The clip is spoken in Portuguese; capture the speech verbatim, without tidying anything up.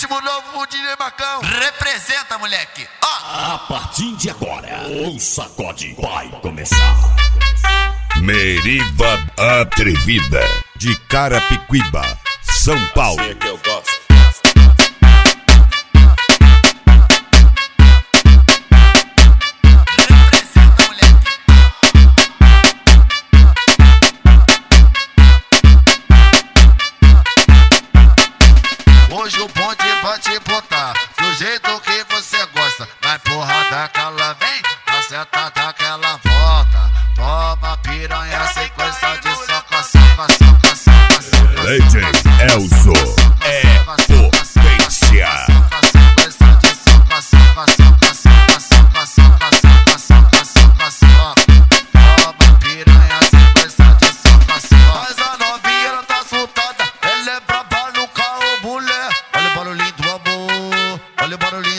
ritmo novo de Macão. Representa, moleque. Ó. A partir de agora, o sacode vai começar. Meriva Atrevida, de Carapicuíba, São Paulo. Assim é que eu gosto. Hoje o bonde vai te botar do jeito que você gosta. Vai porrada que ela vem, na sentada que ela volta. Toma piranha, sequência de soca, soca, soca, soca, soca. D J Elzo é potência. Sequência de soca, soca, soca, soca, soca, soca, soca, soca, soca, soca. Toma piranha, sequência de soca, soca. Mas a novinha ela tá soltada, ela é braba no carro, mulher. Olha o barulhinho do amor, olha o barulhinho.